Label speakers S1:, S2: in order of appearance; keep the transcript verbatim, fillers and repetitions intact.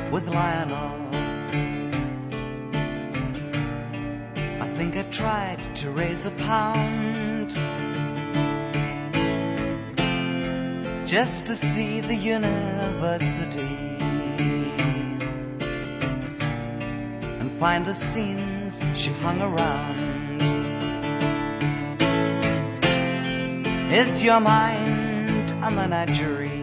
S1: with Lionel. I think I tried to raise a pound just to see the university and find the scenes she hung around. Is your mind a menagerie?